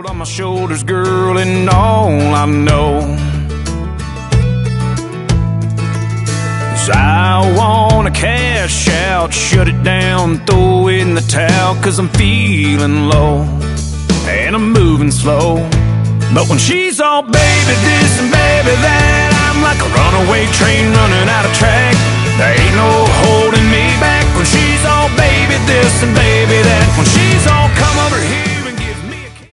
on my shoulders, girl, and all I know is I wanna cash out, shut it down, throw in the towel, 'cause I'm feeling low and I'm moving slow. But when she's all baby this and baby that, I'm like a runaway train running out of track.